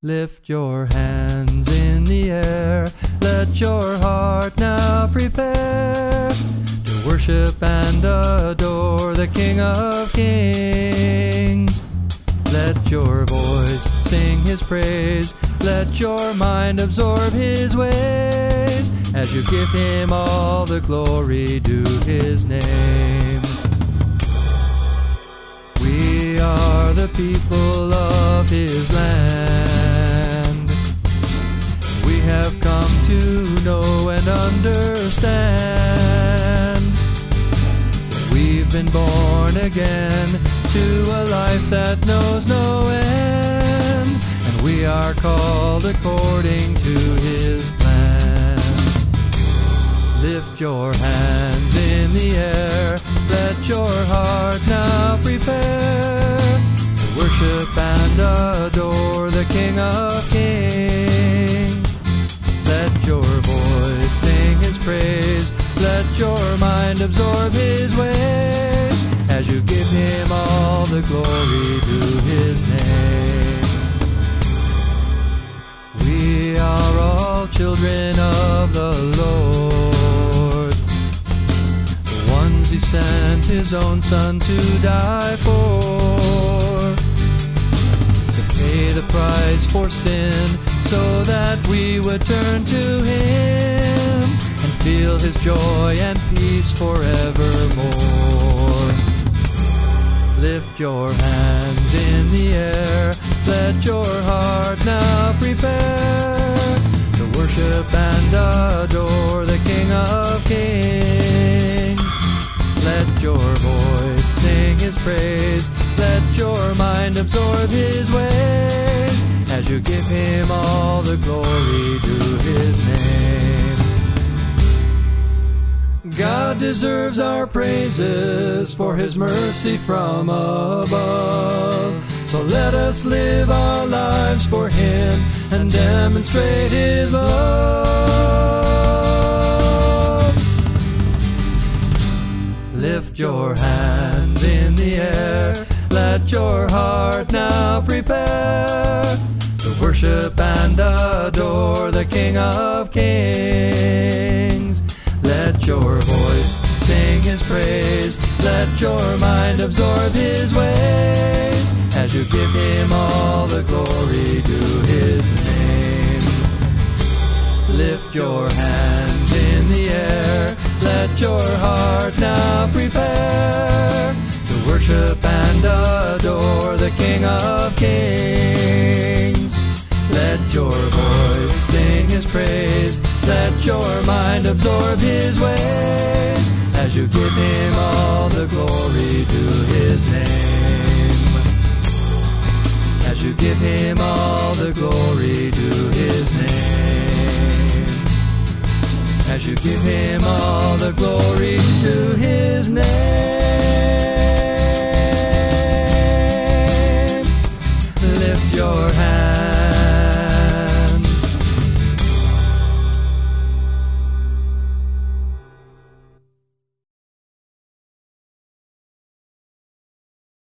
Lift your hands in the air, let your heart now prepare to worship and adore the King of Kings. Let your voice sing His praise, let your mind absorb His ways, as you give Him all the glory due His name. We are the people of His land. We have come to know and understand. We've been born again to a life that knows no end, and we are called according to His plan. Lift your hands in the air, let your heart now prepare to worship and adore the King of Kings. Let your voice sing His praise, let your mind absorb His ways, as you give Him all the glory due His name. We are all children of the Lord, the ones He sent His own Son to die for, to pay the price for sin, so that we would turn to Him and feel His joy and peace forevermore. Lift your hands in the air, let your heart now prepare to worship and adore the King of Kings. Let your voice sing His praise, let your mind absorb His ways, as you give Him all the glory due His name. God deserves our praises for His mercy from above. So let us live our lives for Him and demonstrate His love. Lift your hands in the air, let your heart now prepare to worship and adore the King of Kings. Let your voice sing His praise, let your mind absorb His ways, as you give Him all the glory due His name. Lift your hands in the air, let your heart now prepare to worship and adore the King of Kings. Let your voice sing His praise, let your mind absorb His ways, as you give Him all the glory due His name. As you give Him all the glory due His name. As you give Him all the glory due His name.